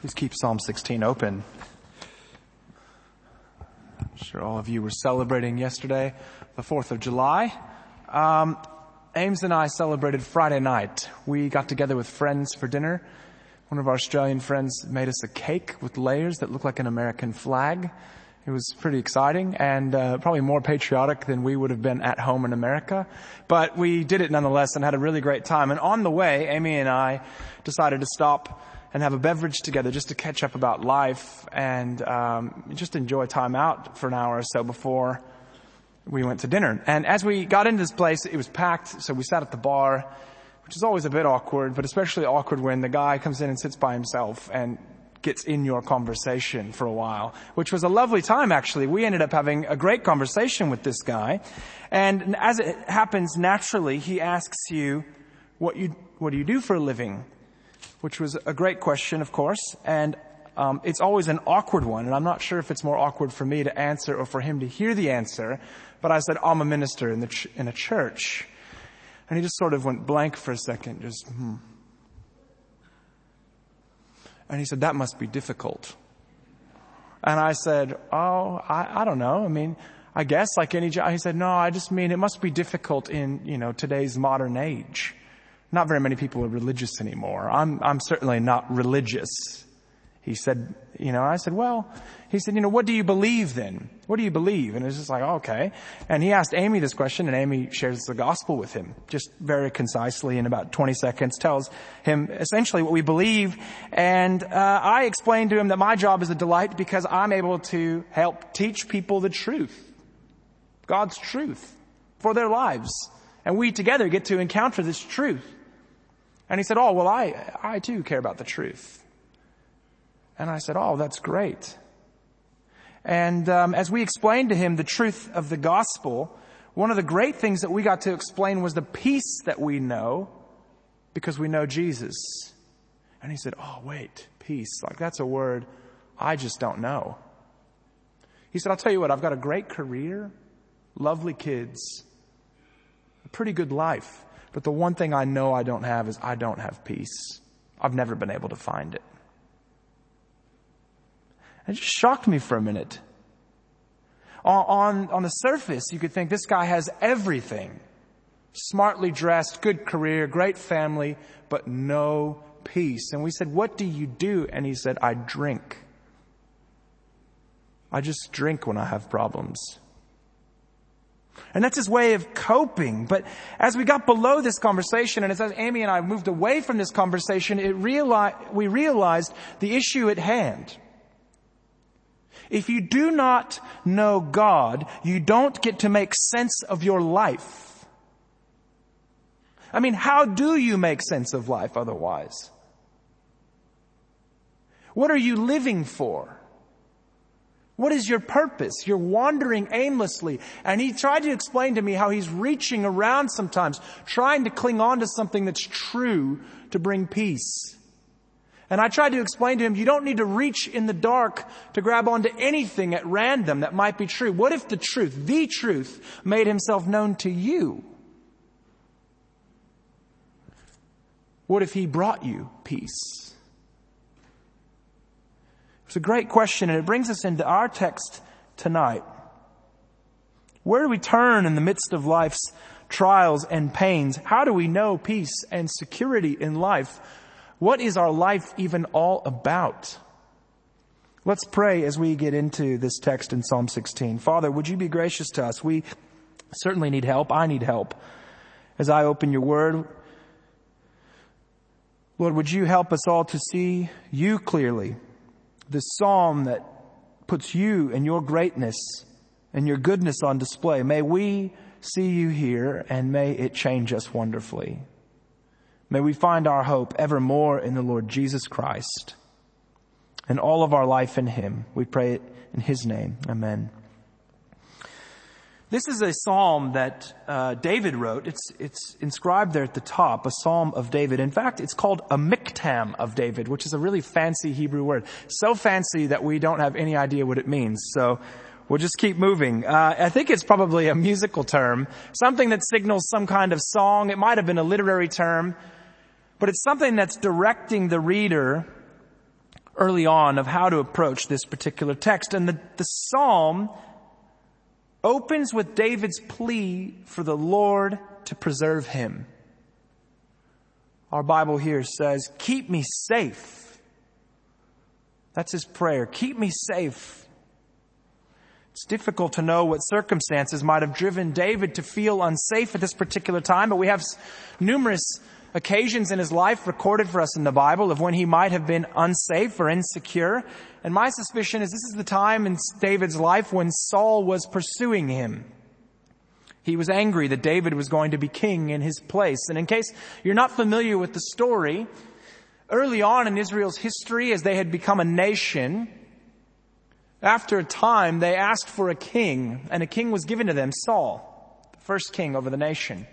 Please keep Psalm 16 open. I'm sure all of you were celebrating yesterday, the 4th of July. Ames and I celebrated Friday night. We got together with friends for dinner. One of our Australian friends made us a cake with layers that looked like an American flag. It was pretty exciting and probably more patriotic than we would have been at home in America. But we did it nonetheless and had a really great time. And on the way, Amy and I decided to stop and have a beverage together just to catch up about life and just enjoy time out for an hour or so before we went to dinner. And as we got into this place, it was packed, so we sat at the bar, which is always a bit awkward, but especially awkward when the guy comes in and sits by himself and gets in your conversation for a while, which was a lovely time, actually. We ended up having a great conversation with this guy. And as it happens naturally, he asks you, what do you do for a living? Which was a great question, of course. And it's always an awkward one. And I'm not sure if it's more awkward for me to answer or for him to hear the answer. But I said, I'm a minister in a church. And he just sort of went blank for a second, And he said, that must be difficult. And I said, I don't know. I mean, I guess like any job. He said, no, I just mean it must be difficult in, today's modern age. Not very many people are religious anymore. I'm certainly not religious. He said, I said, he said, what do you believe then? What do you believe? And it was just like, okay. And he asked Amy this question, and Amy shares the gospel with him, just very concisely in about 20 seconds, tells him essentially what we believe. And I explained to him that my job is a delight because I'm able to help teach people the truth, God's truth, for their lives. And we together get to encounter this truth. And he said, I too care about the truth. And I said, that's great. And as we explained to him the truth of the gospel, one of the great things that we got to explain was the peace that we know because we know Jesus. And he said, wait, peace, like that's a word I just don't know. He said, I'll tell you what, I've got a great career, lovely kids, a pretty good life. But the one thing I know I don't have is I don't have peace. I've never been able to find it. It just shocked me for a minute. On the surface, you could think this guy has everything. Smartly dressed, good career, great family, but no peace. And we said, what do you do? And he said, I drink. I just drink when I have problems. And that's his way of coping. But as we got below this conversation, and as Amy and I moved away from this conversation, we realized the issue at hand. If you do not know God, you don't get to make sense of your life. I mean, how do you make sense of life otherwise? What are you living for? What is your purpose? You're wandering aimlessly. And he tried to explain to me how he's reaching around sometimes, trying to cling on to something that's true to bring peace. And I tried to explain to him, you don't need to reach in the dark to grab onto anything at random that might be true. What if the truth, made himself known to you? What if he brought you peace? It's a great question, and it brings us into our text tonight. Where do we turn in the midst of life's trials and pains? How do we know peace and security in life? What is our life even all about? Let's pray as we get into this text in Psalm 16. Father, would you be gracious to us? We certainly need help. I need help. As I open your word, Lord, would you help us all to see you clearly? This psalm that puts you and your greatness and your goodness on display. May we see you here and may it change us wonderfully. May we find our hope evermore in the Lord Jesus Christ and all of our life in him. We pray it in his name. Amen. This is a psalm that David wrote. It's inscribed there at the top, a psalm of David. In fact, it's called a miktam of David, which is a really fancy Hebrew word. So fancy that we don't have any idea what it means. So we'll just keep moving. I think it's probably a musical term, something that signals some kind of song. It might have been a literary term. But it's something that's directing the reader early on of how to approach this particular text. And the psalm opens with David's plea for the Lord to preserve him. Our Bible here says, keep me safe. That's his prayer. Keep me safe. It's difficult to know what circumstances might have driven David to feel unsafe at this particular time, but we have numerous occasions in his life recorded for us in the Bible of when he might have been unsafe or insecure. And my suspicion is this is the time in David's life when Saul was pursuing him. He was angry that David was going to be king in his place. And in case you're not familiar with the story, early on in Israel's history, as they had become a nation, after a time they asked for a king, and a king was given to them, Saul, the first king over the nation.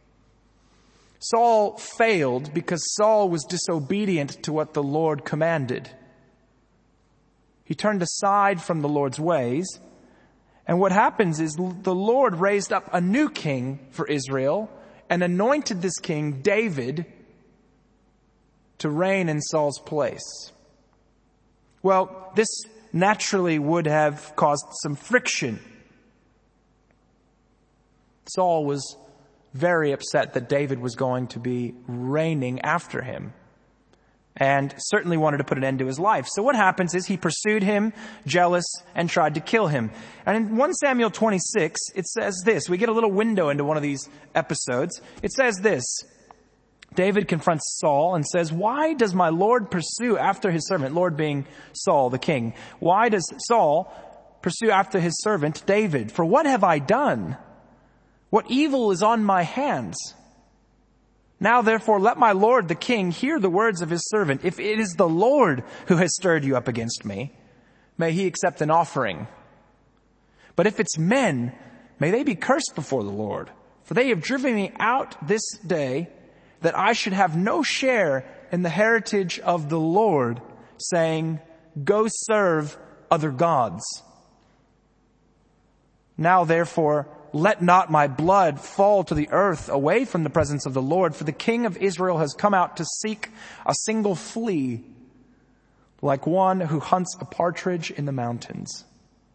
Saul failed because Saul was disobedient to what the Lord commanded. He turned aside from the Lord's ways. And what happens is the Lord raised up a new king for Israel and anointed this king, David, to reign in Saul's place. Well, this naturally would have caused some friction. Saul was very upset that David was going to be reigning after him, and certainly wanted to put an end to his life. So what happens is he pursued him, jealous, and tried to kill him. And in 1 Samuel 26, it says this. We get a little window into one of these episodes. It says this. David confronts Saul and says, why does my Lord pursue after his servant, Lord being Saul, the king? Why does Saul pursue after his servant, David? For what have I done? What evil is on my hands? Now therefore let my Lord the king hear the words of his servant. If it is the Lord who has stirred you up against me, may he accept an offering. But if it's men, may they be cursed before the Lord. For they have driven me out this day that I should have no share in the heritage of the Lord, saying, go serve other gods. Now therefore, let not my blood fall to the earth away from the presence of the Lord, for the king of Israel has come out to seek a single flea, like one who hunts a partridge in the mountains.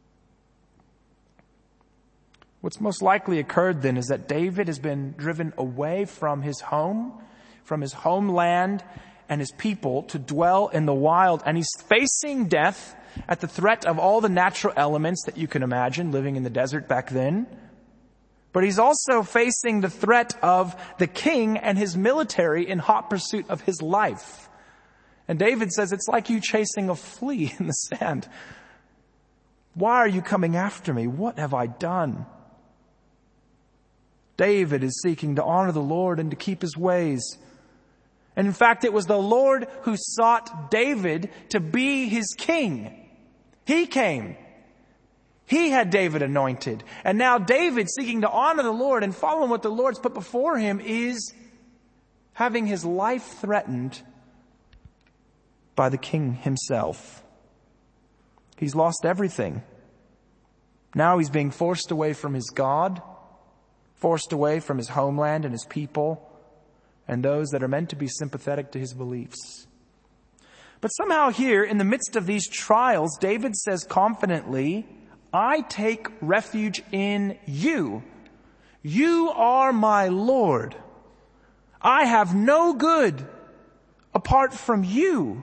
What's most likely occurred then is that David has been driven away from his home, from his homeland and his people to dwell in the wild, and he's facing death at the threat of all the natural elements that you can imagine living in the desert back then. But he's also facing the threat of the king and his military in hot pursuit of his life. And David says, it's like you chasing a flea in the sand. Why are you coming after me? What have I done? David is seeking to honor the Lord and to keep his ways. And in fact, it was the Lord who sought David to be his king. He came. He had David anointed. And now David, seeking to honor the Lord and following what the Lord's put before him, is having his life threatened by the king himself. He's lost everything. Now he's being forced away from his God, forced away from his homeland and his people, and those that are meant to be sympathetic to his beliefs. But somehow here, in the midst of these trials, David says confidently, I take refuge in you. You are my Lord. I have no good apart from you.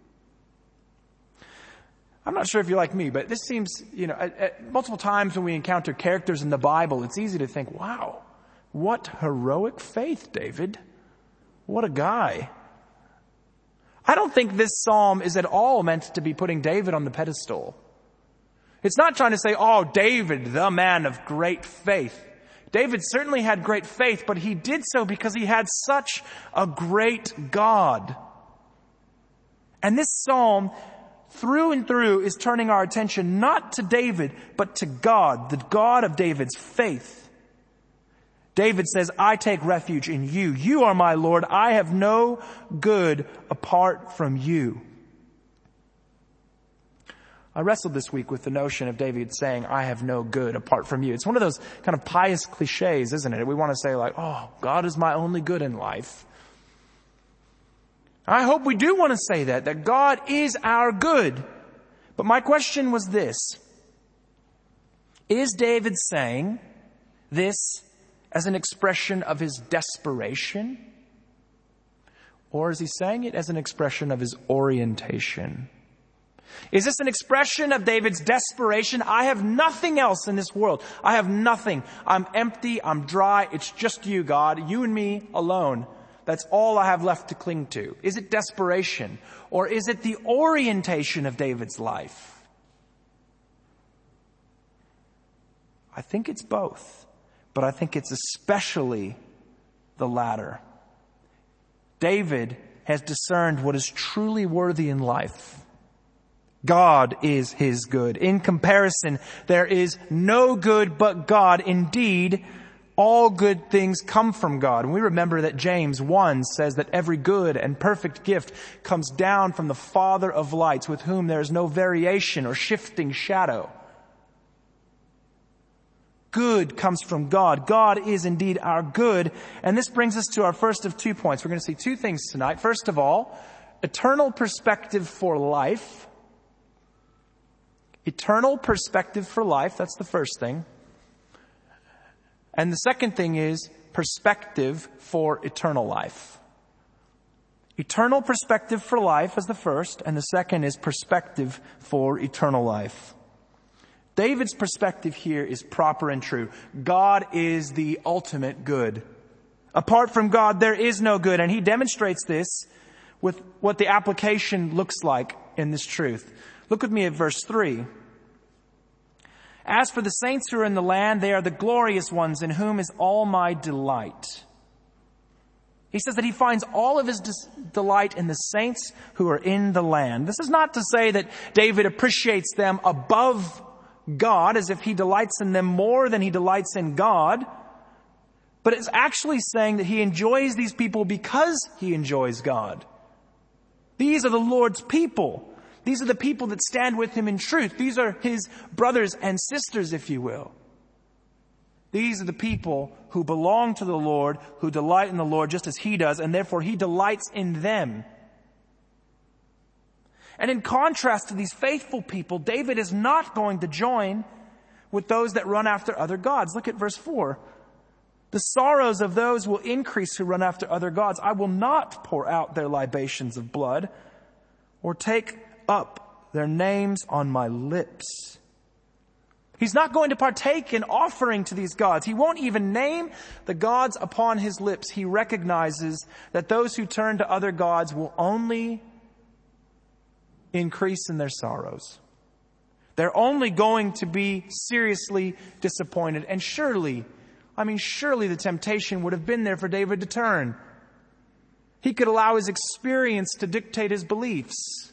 I'm not sure if you're like me, but this seems, at multiple times when we encounter characters in the Bible, it's easy to think, wow, what heroic faith, David. What a guy. I don't think this psalm is at all meant to be putting David on the pedestal. It's not trying to say, oh, David, the man of great faith. David certainly had great faith, but he did so because he had such a great God. And this psalm, through and through, is turning our attention not to David, but to God, the God of David's faith. David says, I take refuge in you. You are my Lord. I have no good apart from you. I wrestled this week with the notion of David saying, I have no good apart from you. It's one of those kind of pious cliches, isn't it? We want to say like, oh, God is my only good in life. I hope we do want to say that God is our good. But my question was this: is David saying this as an expression of his desperation? Or is he saying it as an expression of his orientation? Is this an expression of David's desperation? I have nothing else in this world. I have nothing. I'm empty. I'm dry. It's just you, God. You and me alone. That's all I have left to cling to. Is it desperation? Or is it the orientation of David's life? I think it's both. But I think it's especially the latter. David has discerned what is truly worthy in life. God is his good. In comparison, there is no good but God. Indeed, all good things come from God. And we remember that James 1 says that every good and perfect gift comes down from the Father of lights, with whom there is no variation or shifting shadow. Good comes from God. God is indeed our good. And this brings us to our first of 2 points. We're going to see two things tonight. First of all, eternal perspective for life. Eternal perspective for life. That's the first thing. And the second thing is perspective for eternal life. Eternal perspective for life is the first, and the second is perspective for eternal life. David's perspective here is proper and true. God is the ultimate good. Apart from God, there is no good. And he demonstrates this with what the application looks like in this truth. Look with me at verse 3. As for the saints who are in the land, they are the glorious ones in whom is all my delight. He says that he finds all of his delight in the saints who are in the land. This is not to say that David appreciates them above God, as if he delights in them more than he delights in God. But it's actually saying that he enjoys these people because he enjoys God. These are the Lord's people. These are the people that stand with him in truth. These are his brothers and sisters, if you will. These are the people who belong to the Lord, who delight in the Lord just as he does, and therefore he delights in them. And in contrast to these faithful people, David is not going to join with those that run after other gods. Look at verse 4. The sorrows of those will increase who run after other gods. I will not pour out their libations of blood or take up their names on my lips. He's not going to partake in offering to these gods. He won't even name the gods upon his lips. He recognizes that those who turn to other gods will only increase in their sorrows. They're only going to be seriously disappointed. And surely the temptation would have been there for David to turn. He could allow his experience to dictate his beliefs.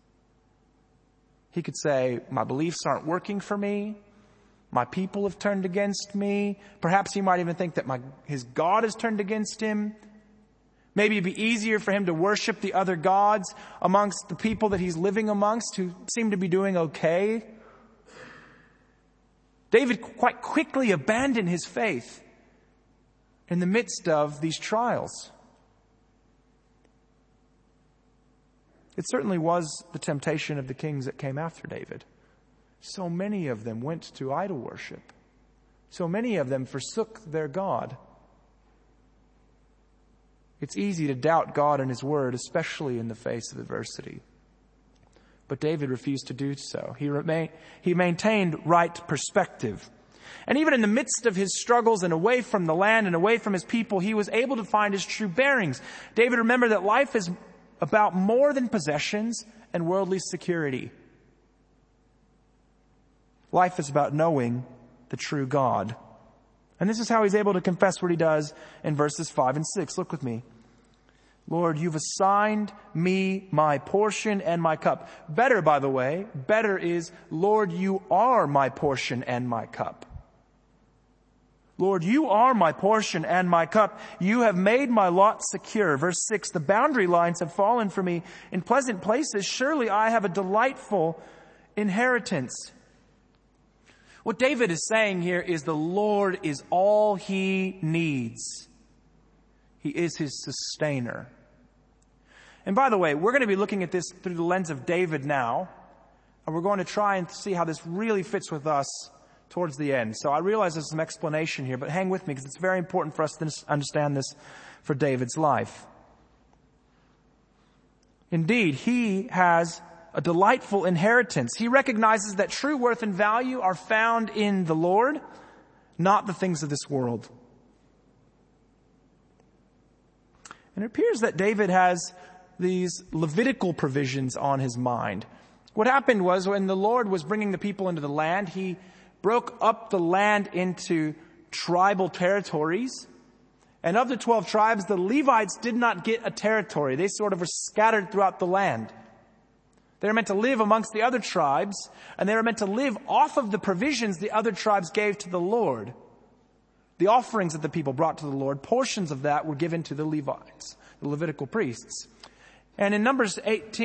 He could say, my beliefs aren't working for me. My people have turned against me. Perhaps he might even think that his God has turned against him. Maybe it'd be easier for him to worship the other gods amongst the people that he's living amongst who seem to be doing okay. David quite quickly abandoned his faith in the midst of these trials. It certainly was the temptation of the kings that came after David. So many of them went to idol worship. So many of them forsook their God. It's easy to doubt God and his word, especially in the face of adversity. But David refused to do so. He maintained right perspective. And even in the midst of his struggles and away from the land and away from his people, he was able to find his true bearings. David remembered that life is about more than possessions and worldly security. Life is about knowing the true God. And this is how he's able to confess what he does in verses 5 and 6. Look with me. Lord, you've assigned me my portion and my cup. Better, by the way, better is, Lord, you are my portion and my cup. Lord, you are my portion and my cup. You have made my lot secure. Verse 6, the boundary lines have fallen for me in pleasant places. Surely I have a delightful inheritance. What David is saying here is the Lord is all he needs. He is his sustainer. And by the way, we're going to be looking at this through the lens of David now, and we're going to try and see how this really fits with us towards the end. So I realize there's some explanation here, but hang with me because it's very important for us to understand this for David's life. Indeed, he has a delightful inheritance. He recognizes that true worth and value are found in the Lord, not the things of this world. And it appears that David has these Levitical provisions on his mind. What happened was when the Lord was bringing the people into the land, he broke up the land into tribal territories. And of the 12 tribes, the Levites did not get a territory. They sort of were scattered throughout the land. They were meant to live amongst the other tribes, and they were meant to live off of the provisions the other tribes gave to the Lord. The offerings that the people brought to the Lord, portions of that were given to the Levites, the Levitical priests. And in Numbers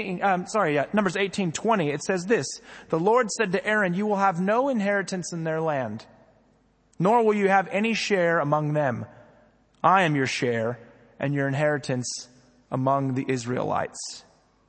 18:20, it says this, "The Lord said to Aaron, you will have no inheritance in their land, nor will you have any share among them. I am your share and your inheritance among the Israelites."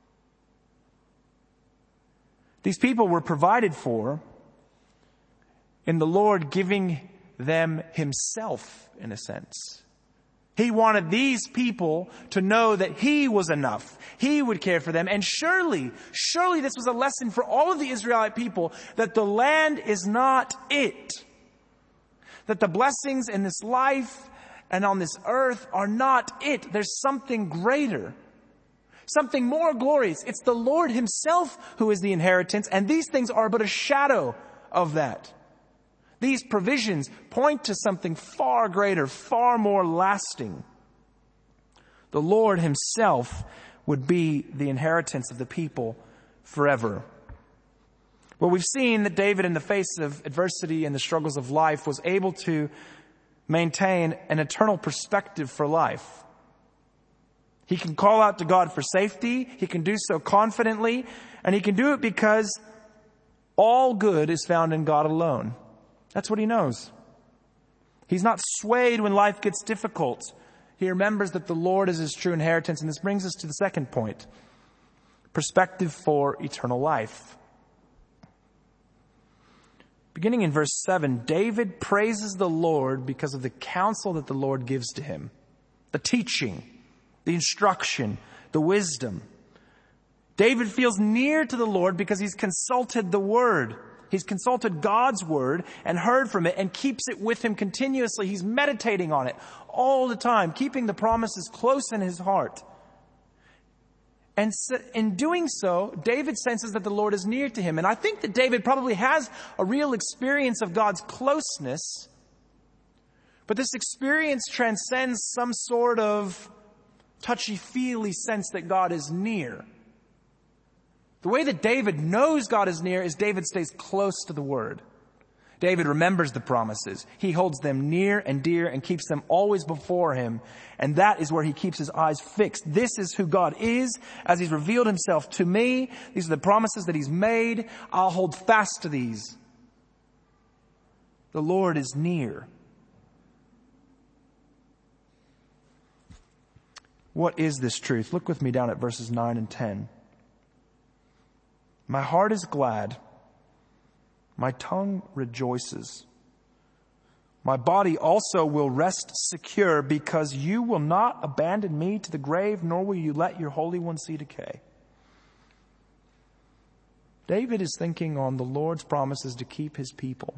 These people were provided for in the Lord giving them himself, in a sense. He wanted these people to know that he was enough. He would care for them. And surely this was a lesson for all of the Israelite people that the land is not it. That the blessings in this life and on this earth are not it. There's something greater. Something more glorious. It's the Lord himself who is the inheritance, and these things are but a shadow of that. These provisions point to something far greater, far more lasting. The Lord himself would be the inheritance of the people forever. Well, we've seen that David, in the face of adversity and the struggles of life, was able to maintain an eternal perspective for life. He can call out to God for safety. He can do so confidently. And he can do it because all good is found in God alone. That's what he knows. He's not swayed when life gets difficult. He remembers that the Lord is his true inheritance. And this brings us to the second point. Perspective for eternal life. Beginning in verse 7, David praises the Lord because of the counsel that the Lord gives to him. The teaching, the instruction, the wisdom. David feels near to the Lord because he's consulted the Word. He's consulted God's Word and heard from it and keeps it with him continuously. He's meditating on it all the time, keeping the promises close in his heart. And in doing so, David senses that the Lord is near to him. And I think that David probably has a real experience of God's closeness. But this experience transcends some sort of touchy-feely sense that God is near. The way that David knows God is near is David stays close to the Word. David remembers the promises. He holds them near and dear and keeps them always before him. And that is where he keeps his eyes fixed. This is who God is as he's revealed himself to me. These are the promises that he's made. I'll hold fast to these. The Lord is near. What is this truth? Look with me down at verses 9 and 10. My heart is glad. My tongue rejoices. My body also will rest secure because you will not abandon me to the grave, nor will you let your Holy One see decay. David is thinking on the Lord's promises to keep his people.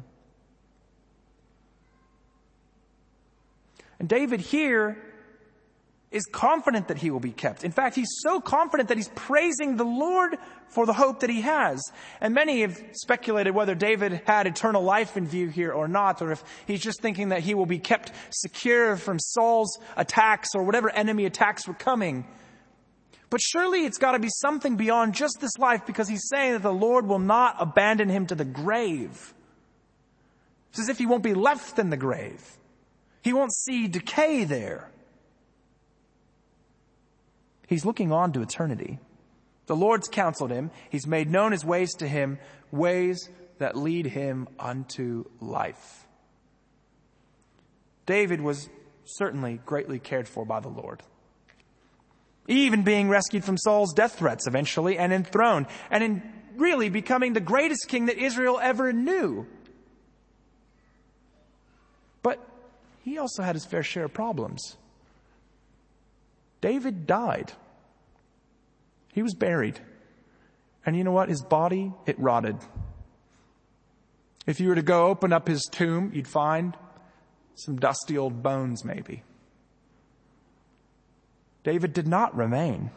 And David here is confident that he will be kept. In fact, he's so confident that he's praising the Lord for the hope that he has. And many have speculated whether David had eternal life in view here or not, or if he's just thinking that he will be kept secure from Saul's attacks or whatever enemy attacks were coming. But surely it's got to be something beyond just this life, because he's saying that the Lord will not abandon him to the grave. It's as if he won't be left in the grave. He won't see decay there. He's looking on to eternity. The Lord's counseled him. He's made known his ways to him, ways that lead him unto life. David was certainly greatly cared for by the Lord. even being rescued from Saul's death threats eventually and enthroned, and in really becoming the greatest king that Israel ever knew. But he also had his fair share of problems. David died. He was buried. And you know what? His body, it rotted. If you were to go open up his tomb, you'd find some dusty old bones maybe. David did not remain.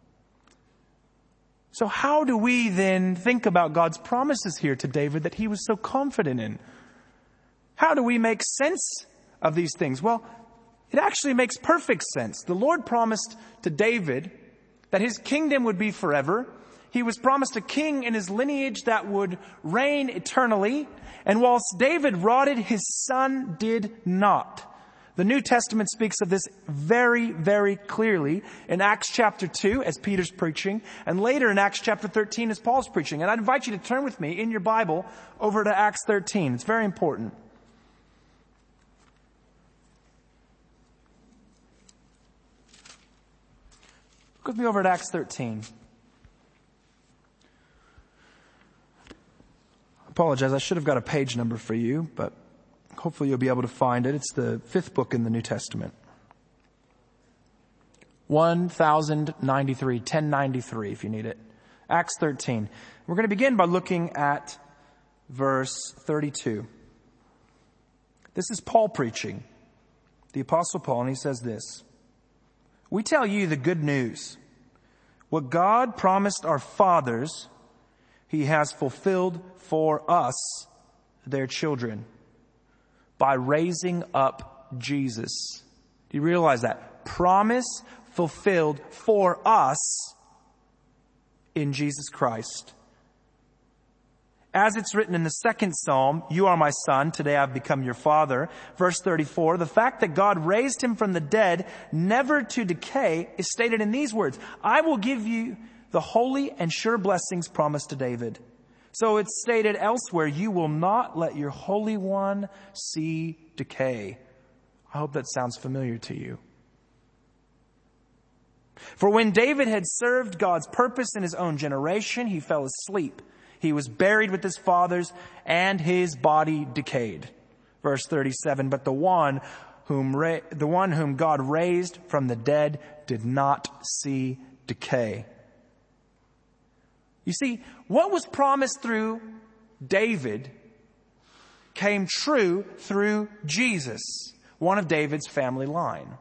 So how do we then think about God's promises here to David that he was so confident in? How do we make sense of these things? Well, it actually makes perfect sense. The Lord promised to David that his kingdom would be forever. He was promised a king in his lineage that would reign eternally. And whilst David rotted, his son did not. The New Testament speaks of this very, very clearly in Acts chapter 2 as Peter's preaching, and later in Acts chapter 13 as Paul's preaching. And I'd invite you to turn with me in your Bible over to Acts 13. It's very important. Look with me over at Acts 13. I apologize, I should have got a page number for you, but hopefully you'll be able to find it. It's the 5th book in the New Testament. 1093 if you need it. Acts 13. We're going to begin by looking at verse 32. This is Paul preaching, the Apostle Paul, and he says this: "We tell you the good news. What God promised our fathers, He has fulfilled for us, their children, by raising up Jesus." Do you realize that? Promise fulfilled for us in Jesus Christ. As it's written in the 2nd Psalm, "You are my son, today I've become your father." Verse 34, the fact that God raised him from the dead, never to decay, is stated in these words: "I will give you the holy and sure blessings promised to David." So it's stated elsewhere, "You will not let your Holy One see decay." I hope that sounds familiar to you. For when David had served God's purpose in his own generation, he fell asleep. He was buried with his fathers, and his body decayed. Verse 37, but the one whom God raised from the dead did not see decay. You see, what was promised through David came true through Jesus, one of David's family line.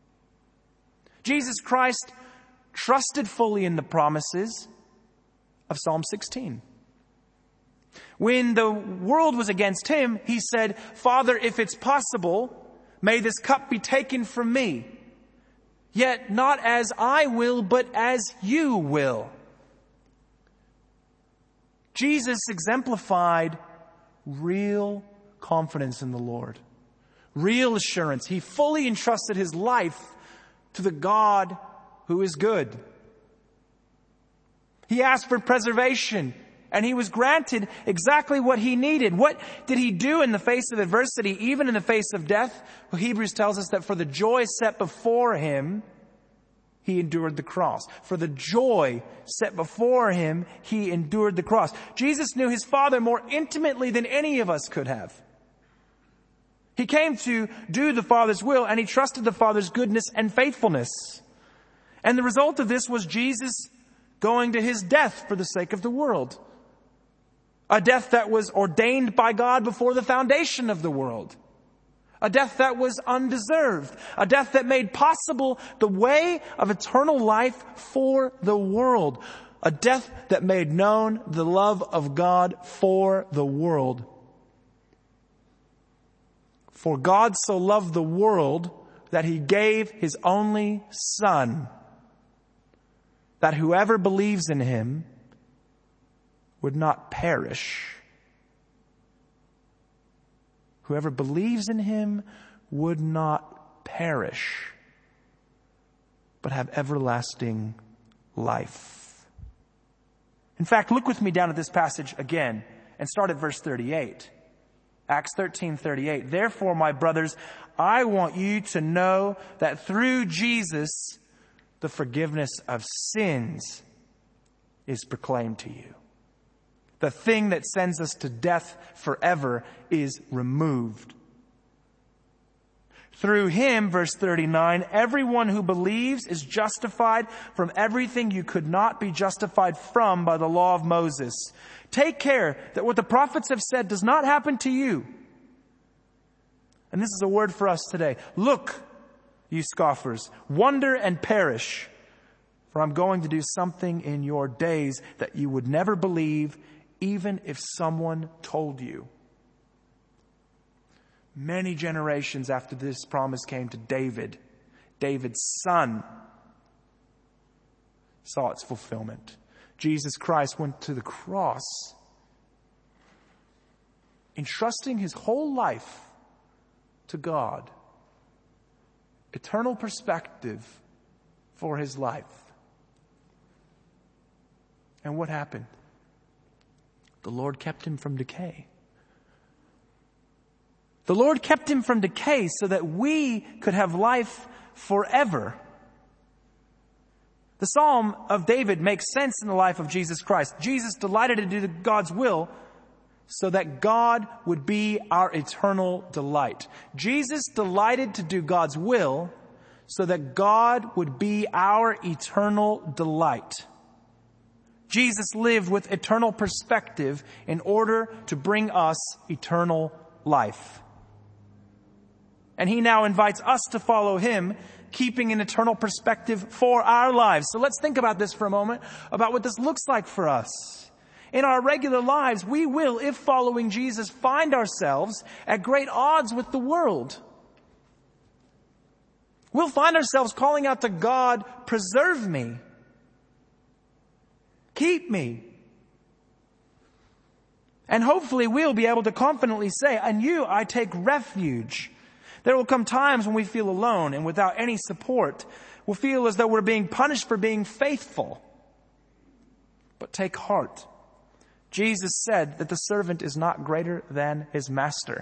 Jesus Christ trusted fully in the promises of Psalm 16. When the world was against him, he said, "Father, if it's possible, may this cup be taken from me. Yet not as I will, but as you will." Jesus exemplified real confidence in the Lord, real assurance. He fully entrusted his life to the God who is good. He asked for preservation, and he was granted exactly what he needed. What did he do in the face of adversity, even in the face of death? Well, Hebrews tells us that for the joy set before him, he endured the cross. For the joy set before him, he endured the cross. Jesus knew his Father more intimately than any of us could have. He came to do the Father's will, and he trusted the Father's goodness and faithfulness. And the result of this was Jesus going to his death for the sake of the world. A death that was ordained by God before the foundation of the world. A death that was undeserved. A death that made possible the way of eternal life for the world. A death that made known the love of God for the world. For God so loved the world that he gave his only Son, that whoever believes in him would not perish. Whoever believes in him would not perish, but have everlasting life. In fact, look with me down at this passage again and start at verse 38. Acts 13:38. "Therefore, my brothers, I want you to know that through Jesus, the forgiveness of sins is proclaimed to you. The thing that sends us to death forever is removed. Through him, verse 39, everyone who believes is justified from everything you could not be justified from by the law of Moses. Take care that what the prophets have said does not happen to you. And this is a word for us today. Look, you scoffers, wonder and perish, for I'm going to do something in your days that you would never believe, even if someone told you. Many generations after this promise came to David, David's son, saw its fulfillment. Jesus Christ went to the cross, entrusting his whole life to God. Eternal perspective for his life. And what happened? The Lord kept him from decay. The Lord kept him from decay so that we could have life forever. The Psalm of David makes sense in the life of Jesus Christ. Jesus delighted to do God's will so that God would be our eternal delight. Jesus delighted to do God's will so that God would be our eternal delight. Jesus lived with eternal perspective in order to bring us eternal life. And he now invites us to follow him, keeping an eternal perspective for our lives. So let's think about this for a moment, about what this looks like for us. In our regular lives, we will, if following Jesus, find ourselves at great odds with the world. We'll find ourselves calling out to God, preserve me. Keep me. And hopefully we'll be able to confidently say, in you I take refuge. There will come times when we feel alone and without any support. We'll feel as though we're being punished for being faithful. But take heart. Jesus said that the servant is not greater than his master.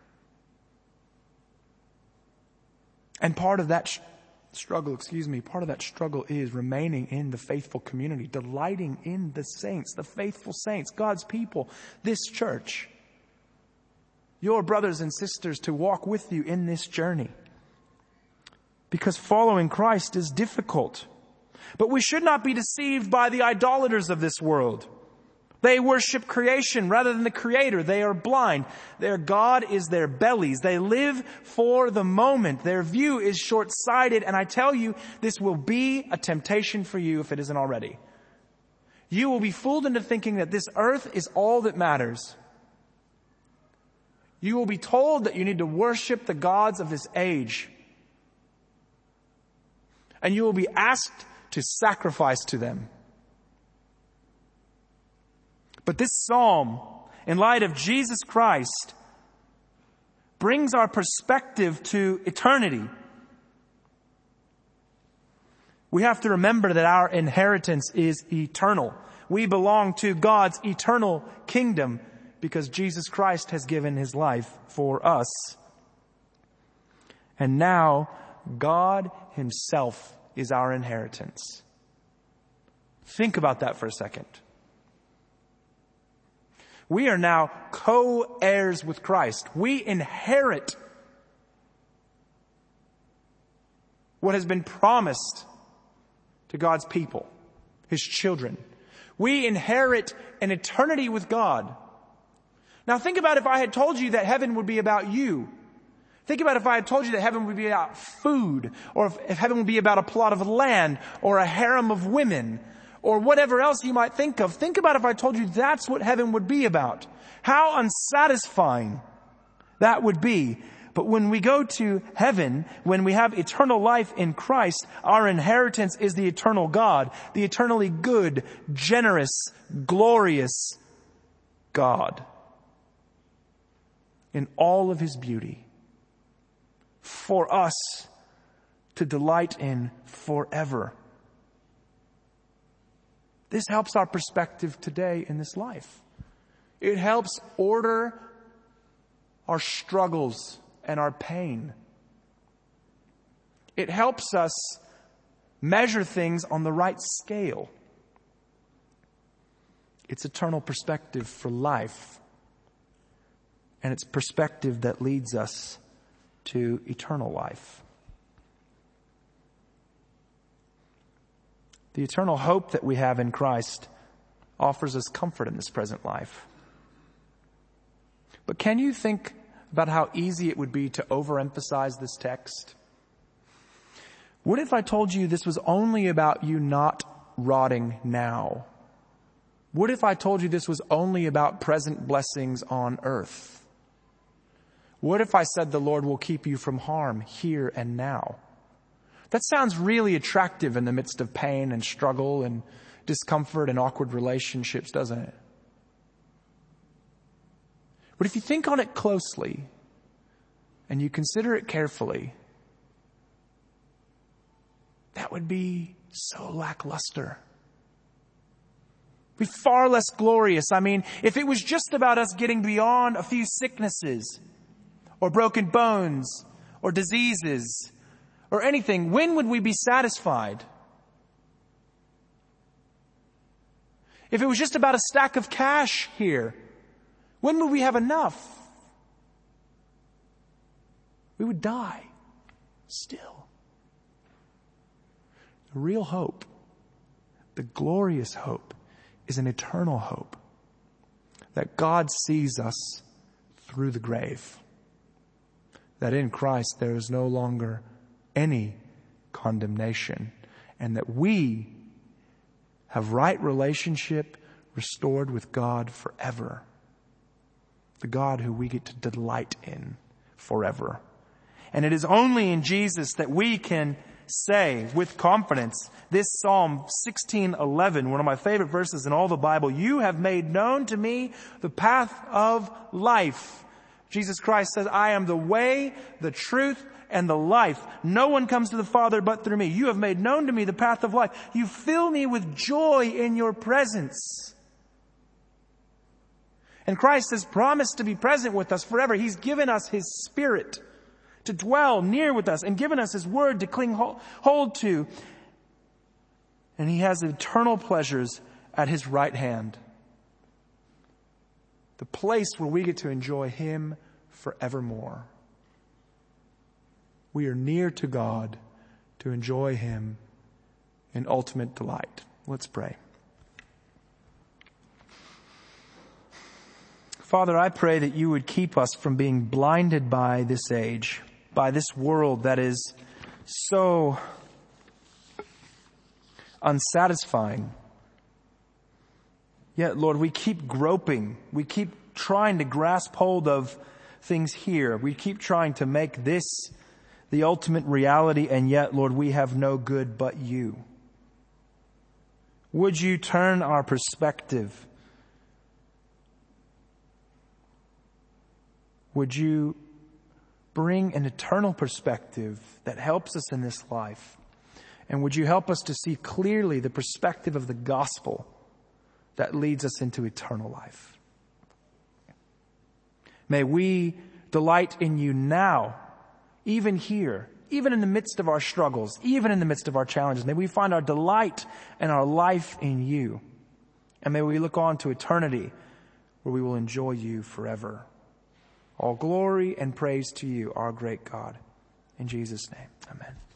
And part of that struggle is remaining in the faithful community, delighting in the saints, the faithful saints, God's people, this church. Your brothers and sisters to walk with you in this journey. Because following Christ is difficult. But we should not be deceived by the idolaters of this world. They worship creation rather than the Creator. They are blind. Their God is their bellies. They live for the moment. Their view is short-sighted. And I tell you, this will be a temptation for you if it isn't already. You will be fooled into thinking that this earth is all that matters. You will be told that you need to worship the gods of this age. And you will be asked to sacrifice to them. But this psalm, in light of Jesus Christ, brings our perspective to eternity. We have to remember that our inheritance is eternal. We belong to God's eternal kingdom because Jesus Christ has given his life for us. And now God himself is our inheritance. Think about that for a second. We are now co-heirs with Christ. We inherit what has been promised to God's people, his children. We inherit an eternity with God. Now think about if I had told you that heaven would be about you. Think about if I had told you that heaven would be about food, or if heaven would be about a plot of land, or a harem of women, or whatever else you might think of. Think about if I told you that's what heaven would be about. How unsatisfying that would be. But when we go to heaven, when we have eternal life in Christ, our inheritance is the eternal God, the eternally good, generous, glorious God. In all of his beauty. For us to delight in forever. This helps our perspective today in this life. It helps order our struggles and our pain. It helps us measure things on the right scale. It's eternal perspective for life. And it's perspective that leads us to eternal life. The eternal hope that we have in Christ offers us comfort in this present life. But can you think about how easy it would be to overemphasize this text? What if I told you this was only about you not rotting now? What if I told you this was only about present blessings on earth? What if I said the Lord will keep you from harm here and now? That sounds really attractive in the midst of pain and struggle and discomfort and awkward relationships, doesn't it? But if you think on it closely and you consider it carefully, that would be so lackluster. Be far less glorious. I mean, if it was just about us getting beyond a few sicknesses or broken bones or diseases or anything, when would we be satisfied? If it was just about a stack of cash here, when would we have enough? We would die still. The real hope, the glorious hope, is an eternal hope that God sees us through the grave. That in Christ there is no longer any condemnation, and that we have right relationship restored with God forever. The God who we get to delight in forever. And it is only in Jesus that we can say with confidence this Psalm 16:11, one of my favorite verses in all the Bible, "You have made known to me the path of life." Jesus Christ says, "I am the way, the truth, and the life. No one comes to the Father but through me. You have made known to me the path of life. You fill me with joy in your presence." And Christ has promised to be present with us forever. He's given us His Spirit to dwell near with us and given us His Word to cling hold to. And He has eternal pleasures at His right hand. The place where we get to enjoy Him forevermore. We are near to God to enjoy Him in ultimate delight. Let's pray. Father, I pray that you would keep us from being blinded by this age, by this world that is so unsatisfying. Yet, Lord, we keep groping. We keep trying to grasp hold of things here. We keep trying to make this the ultimate reality, and yet, Lord, we have no good but you. Would you turn our perspective? Would you bring an eternal perspective that helps us in this life? And would you help us to see clearly the perspective of the gospel that leads us into eternal life? May we delight in you now, even here, even in the midst of our struggles, even in the midst of our challenges. May we find our delight and our life in you. And may we look on to eternity where we will enjoy you forever. All glory and praise to you, our great God. In Jesus' name, amen.